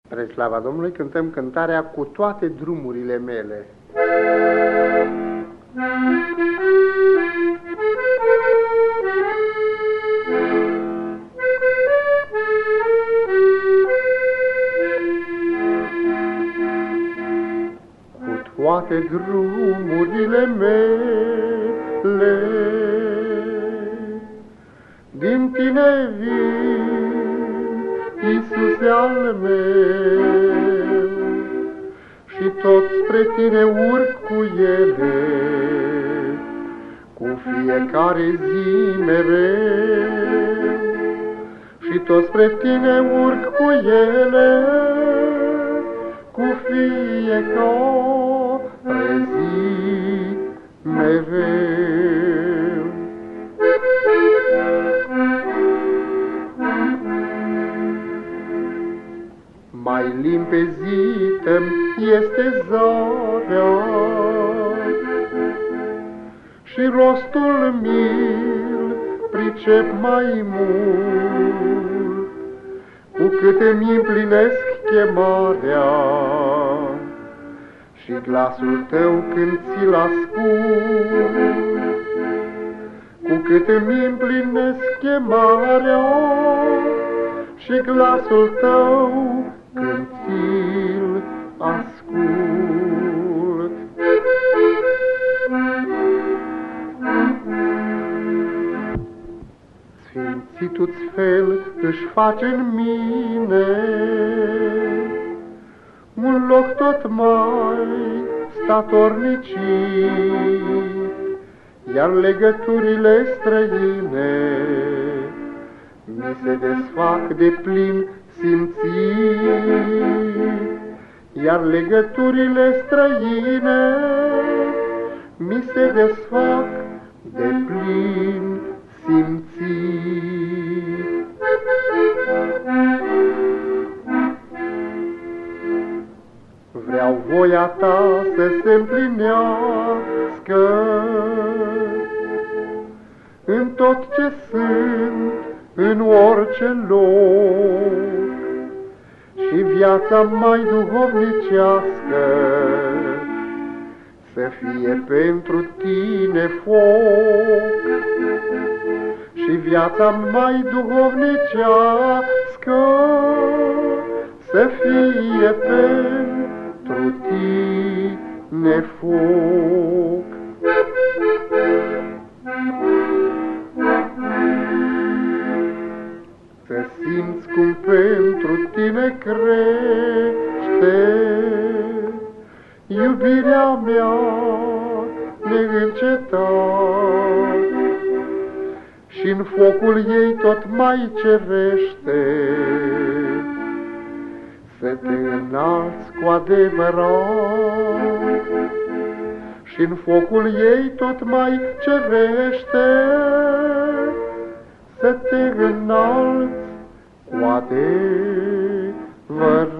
Spre slava Domnului cântăm cântarea Cu toate drumurile mele. Cu toate drumurile mele, din tine vin, Iisuse al meu, și tot spre tine urc cu ele, cu fiecare zi mereu, și tot spre tine urc cu ele, cu fiecare zi mereu. Mai limpezită-mi este zarea și rostul mi-l pricep mai mult, cu cât îmi împlinesc chemarea și glasul tău când ți-l ascult, cu cât îmi împlinesc chemarea și glasul tău când ți-l ascult. Sfințitul-ți fel își face în mine un loc tot mai statornicit, iar legăturile străine mi se desfac de plin simțit, iar legăturile străine mi se desfac de plin simțit. Vreau voia ta să se împlinească în tot ce sunt, în orice loc, și viața mai duhovnicească să fie pentru tine foc, și viața mai duhovnicească să fie pentru tine foc. Să simți cum pentru tine crește iubirea mea neîncetat, și în focul ei tot mai cerește să te înalți cu adevărat, și în focul ei tot mai cerește să te înalți cu adevărat.